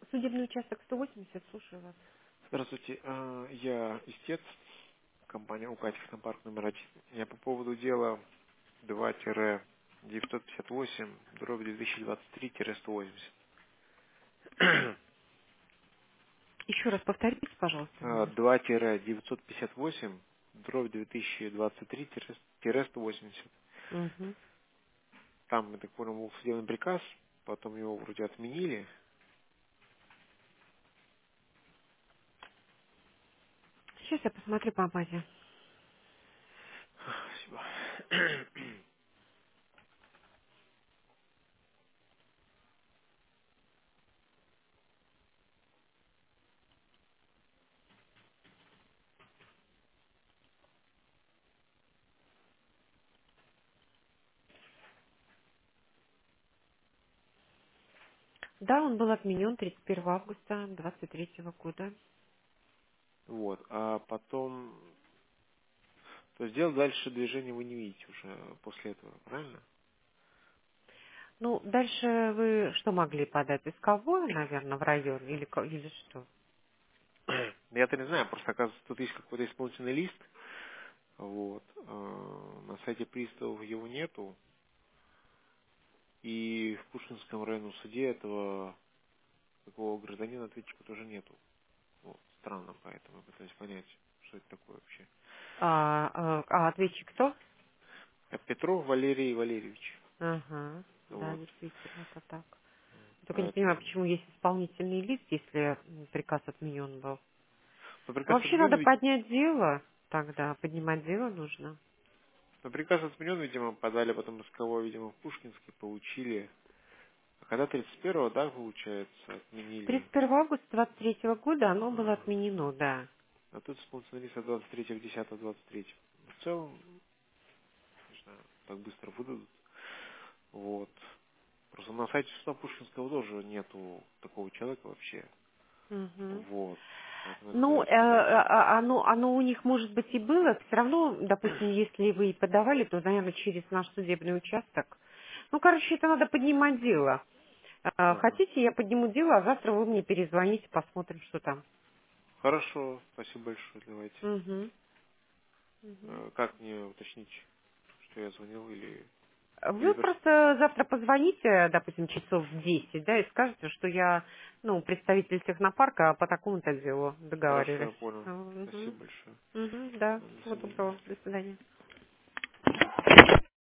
Судебный участок 180, слушаю вас. Здравствуйте, я истец, компания УК Технопарк номер 1. Я по поводу дела 2-958-2023-180. Еще раз повторите, пожалуйста, номер. 2-958-2023-180. Угу. Там, я так понял, был судебный приказ, потом его вроде отменили. Сейчас я посмотрю по базе. Спасибо. Да, он был отменен 31 августа 23 года. Вот, а потом... То есть дел дальше движения вы не видите уже после этого, правильно? Ну, дальше вы что могли подать? Исковое, наверное, в район или что? Я-то не знаю, просто оказывается, тут есть какой-то исполнительный лист, вот, на сайте приставов его нету, и в Пушкинском районном суде этого такого гражданина ответчика тоже нету. Вот, странно, поэтому я пытаюсь понять, что это такое вообще. А ответчик кто? Петров Валерий Валерьевич, Ага, да, вот, действительно, это так. Только не понимаю, поэтому... почему есть исполнительный лист, если приказ отменен был. Но приказ Вообще отменен, надо поднять дело тогда, поднимать дело нужно. видимо, подали потом исковой, видимо, в Пушкинский, получили. А когда 31-го, да, получается, отменили. 31 августа 23 года оно было отменено, да. А тут исполнительный лист от 23.10.23. В целом, не знаю, так быстро выдадут. Вот. Просто на сайте суда Пушкинского тоже нету такого человека вообще. Мгм. Вот. Поэтому я Ну, пытаюсь понять. оно у них, может быть, и было. Все равно, допустим, если вы и подавали, то, наверное, через наш судебный участок. Ну, короче, это надо поднимать дело. Ага. Хотите, я подниму дело, а завтра вы мне перезвоните, посмотрим, что там. Хорошо, спасибо большое, давайте. Мгм. Мгм. Как мне уточнить, что я звонил или... Вы Или просто завтра позвоните, допустим, часов в 10, да, и скажете, что я, ну, представитель технопарка, а по такому-то делу Хорошо, договаривались. я понял. Мгм. Спасибо большое. Мгм, да, До всего свидания. доброго, до свидания.